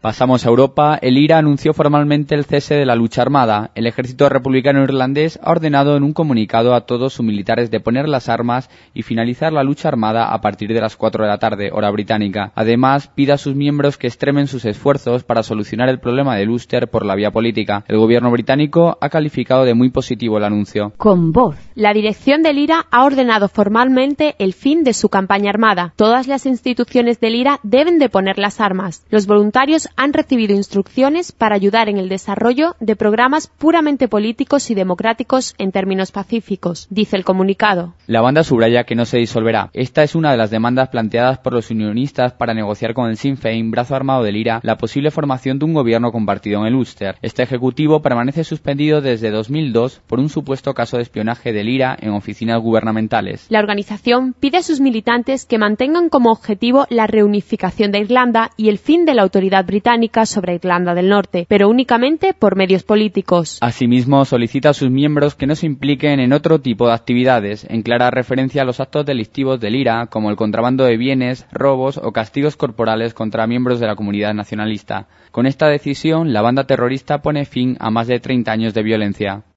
Pasamos a Europa. El IRA anunció formalmente el cese de la lucha armada. El ejército republicano irlandés ha ordenado en un comunicado a todos sus militares de poner las armas y finalizar la lucha armada a partir de las 4 de la tarde, hora británica. Además, pide a sus miembros que extremen sus esfuerzos para solucionar el problema del Ulster por la vía política. El gobierno británico ha calificado de muy positivo el anuncio. Con voz. La dirección del IRA ha ordenado formalmente el fin de su campaña armada. Todas las instituciones del IRA deben de poner las armas. Los voluntarios han recibido instrucciones para ayudar en el desarrollo de programas puramente políticos y democráticos en términos pacíficos, dice el comunicado. La banda subraya que no se disolverá. Esta es una de las demandas planteadas por los unionistas para negociar con el Sinn Féin, brazo armado del IRA, la posible formación de un gobierno compartido en el Ulster. Este ejecutivo permanece suspendido desde 2002 por un supuesto caso de espionaje del IRA en oficinas gubernamentales. La organización pide a sus militantes que mantengan como objetivo la reunificación de Irlanda y el fin de la autoridad británica sobre Irlanda del Norte, pero únicamente por medios políticos. Asimismo, solicita a sus miembros que no se impliquen en otro tipo de actividades, en clara referencia a los actos delictivos del IRA, como el contrabando de bienes, robos o castigos corporales contra miembros de la comunidad nacionalista. Con esta decisión, la banda terrorista pone fin a más de 30 años de violencia.